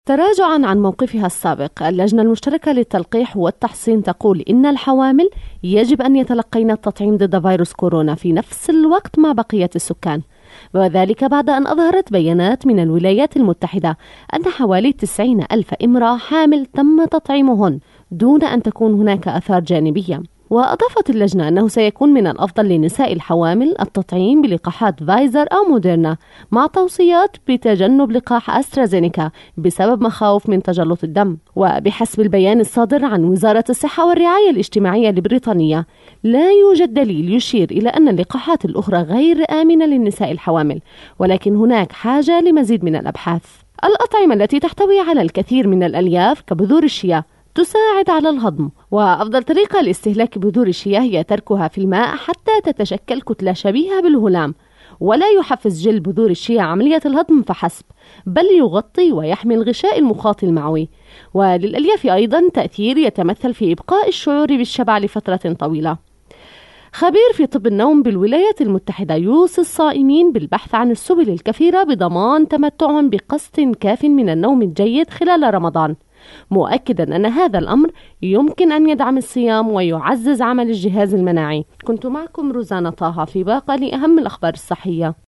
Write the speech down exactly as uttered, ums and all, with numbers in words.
تراجعا عن موقفها السابق، اللجنة المشتركة للتلقيح والتحصين تقول إن الحوامل يجب أن يتلقين التطعيم ضد فيروس كورونا في نفس الوقت مع بقية السكان، وذلك بعد أن أظهرت بيانات من الولايات المتحدة أن حوالي تسعين ألف امرأة حامل تم تطعيمهن دون أن تكون هناك آثار جانبية. وأضافت اللجنة أنه سيكون من الأفضل للنساء الحوامل التطعيم بلقاحات فايزر أو موديرنا مع توصيات بتجنب لقاح أسترازينيكا بسبب مخاوف من تجلط الدم. وبحسب البيان الصادر عن وزارة الصحة والرعاية الاجتماعية البريطانية، لا يوجد دليل يشير إلى أن اللقاحات الأخرى غير آمنة للنساء الحوامل، ولكن هناك حاجة لمزيد من الأبحاث. الأطعمة التي تحتوي على الكثير من الألياف كبذور الشيا تساعد على الهضم، وأفضل طريقة لاستهلاك بذور الشيا هي تركها في الماء حتى تتشكل كتلة شبيهة بالهلام. ولا يحفز جل بذور الشيا عملية الهضم فحسب، بل يغطي ويحمي الغشاء المخاطي المعوي. وللألياف أيضا تأثير يتمثل في إبقاء الشعور بالشبع لفترة طويلة. خبير في طب النوم بالولايات المتحدة يوصي الصائمين بالبحث عن السبل الكثيرة بضمان تمتعهم بقسط كاف من النوم الجيد خلال رمضان، مؤكدا أن هذا الأمر يمكن أن يدعم الصيام ويعزز عمل الجهاز المناعي. كنت معكم روزانا طه في باقة لأهم الأخبار الصحية.